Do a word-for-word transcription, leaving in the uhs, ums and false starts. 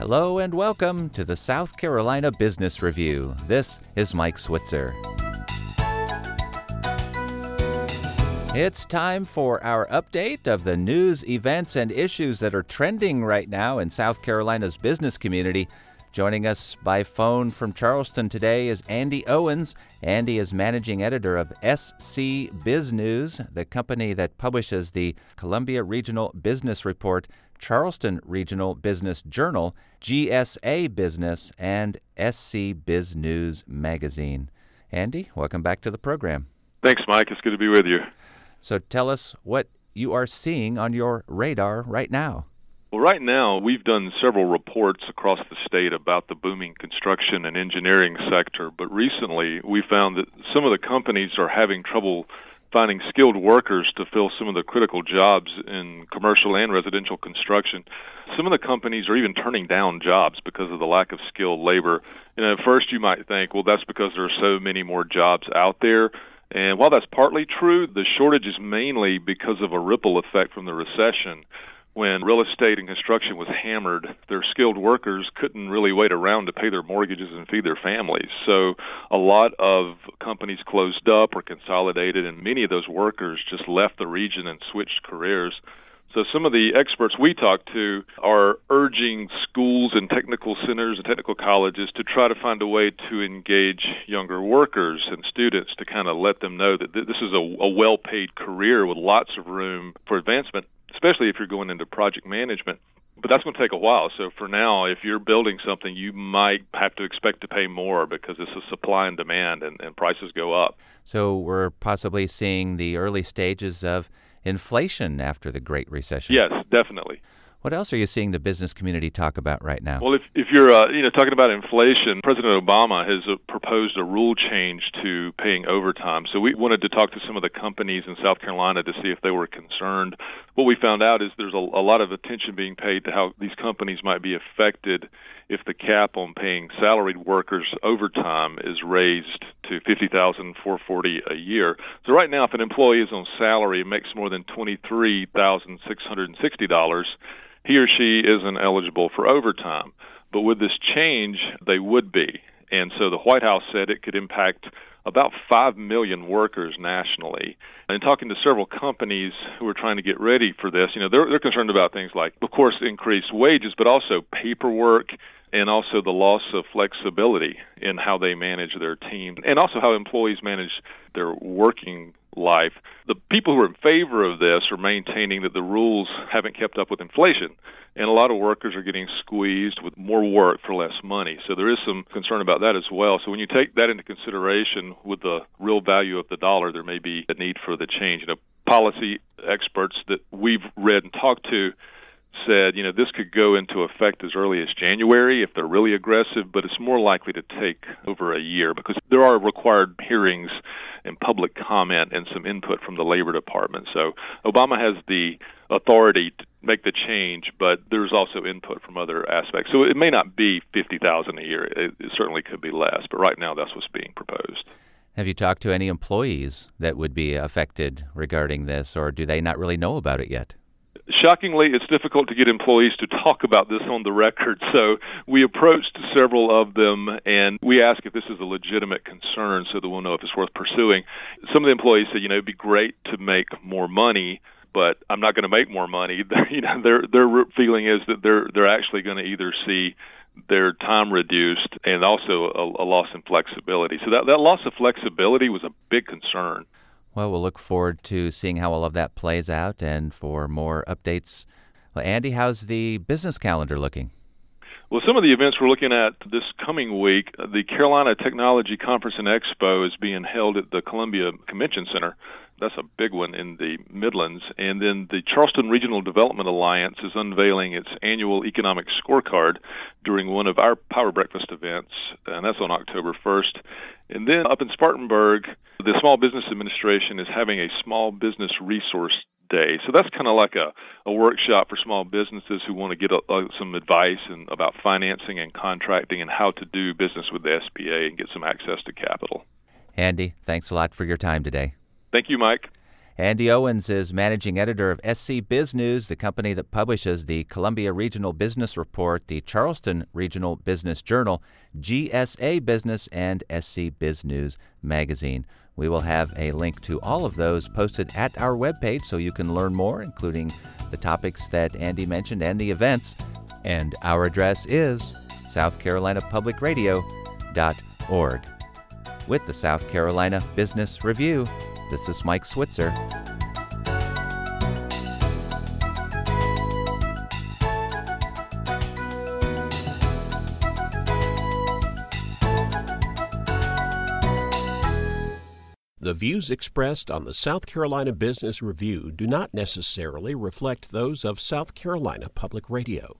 Hello and welcome to the South Carolina Business Review. This is Mike Switzer. It's time for our update of the news, events, and issues that are trending right now in South Carolina's business community. Joining us by phone from Charleston today is Andy Owens. Andy is managing editor of S C Biz News, the company that publishes the Columbia Regional Business Report, Charleston Regional Business Journal, G S A Business, and S C Biz News Magazine. Andy, welcome back to the program. Thanks, Mike. It's good to be with you. So tell us what you are seeing on your radar right now. Well, right now, we've done several reports across the state about the booming construction and engineering sector, but recently we found that some of the companies are having trouble finding skilled workers to fill some of the critical jobs in commercial and residential construction. Some of the companies are even turning down jobs because of the lack of skilled labor. You know, at first you might think, well, that's because there are so many more jobs out there. And while that's partly true, the shortage is mainly because of a ripple effect from the recession. When real estate and construction was hammered, their skilled workers couldn't really wait around to pay their mortgages and feed their families. So a lot of companies closed up or consolidated, and many of those workers just left the region and switched careers. So some of the experts we talked to are urging schools and technical centers and technical colleges to try to find a way to engage younger workers and students to kind of let them know that this is a, a well-paid career with lots of room for advancement, especially if you're going into project management. But that's going to take a while. So for now, if you're building something, you might have to expect to pay more because it's a supply and demand, and, and prices go up. So we're possibly seeing the early stages of inflation after the Great Recession. Yes, definitely. What else are you seeing the business community talk about right now? Well, if if you're uh, you know talking about inflation, President Obama has uh, proposed a rule change to paying overtime. So we wanted to talk to some of the companies in South Carolina to see if they were concerned. What we found out is there's a, a lot of attention being paid to how these companies might be affected if the cap on paying salaried workers overtime is raised to fifty thousand four hundred forty dollars a year. So right now, if an employee is on salary and makes more than twenty-three thousand six hundred sixty dollars, he or she isn't eligible for overtime. But with this change, they would be. And so the White House said it could impact about five million workers nationally. And talking to several companies who are trying to get ready for this, you know, they're, they're concerned about things like, of course, increased wages, but also paperwork and also the loss of flexibility in how they manage their team and also how employees manage their working life. The people who are in favor of this are maintaining that the rules haven't kept up with inflation, and a lot of workers are getting squeezed with more work for less money. So there is some concern about that as well. So when you take that into consideration with the real value of the dollar, there may be a need for the change. You know, policy experts that we've read and talked to said, you know, this could go into effect as early as January if they're really aggressive, but it's more likely to take over a year because there are required hearings and public comment and some input from the Labor Department. So Obama has the authority to make the change, but there's also input from other aspects. So it may not be fifty thousand dollars a year. It, it certainly could be less, but right now that's what's being proposed. Have you talked to any employees that would be affected regarding this, or do they not really know about it yet? Shockingly, it's difficult to get employees to talk about this on the record, so we approached several of them, and we asked if this is a legitimate concern so that we'll know if it's worth pursuing. Some of the employees said, you know, it'd be great to make more money, but I'm not going to make more money. You know, their their feeling is that they're they're actually going to either see their time reduced and also a, a loss in flexibility. So that, that loss of flexibility was a big concern. Well, we'll look forward to seeing how all of that plays out and for more updates. Well, Andy, how's the business calendar looking? Well, some of the events we're looking at this coming week, the Carolina Technology Conference and Expo is being held at the Columbia Convention Center. That's a big one in the Midlands. And then the Charleston Regional Development Alliance is unveiling its annual economic scorecard during one of our Power Breakfast events, and that's on October first. And then up in Spartanburg, the Small Business Administration is having a small business resource day. So that's kind of like a, a workshop for small businesses who want to get a, a, some advice and about financing and contracting and how to do business with the S B A and get some access to capital. Andy, thanks a lot for your time today. Thank you, Mike. Andy Owens is managing editor of S C Biz News, the company that publishes the Columbia Regional Business Report, the Charleston Regional Business Journal, G S A Business, and S C Biz News magazine. We will have a link to all of those posted at our webpage so you can learn more, including the topics that Andy mentioned and the events. And our address is south carolina public radio dot org. With the South Carolina Business Review, this is Mike Switzer. The views expressed on the South Carolina Business Review do not necessarily reflect those of South Carolina Public Radio.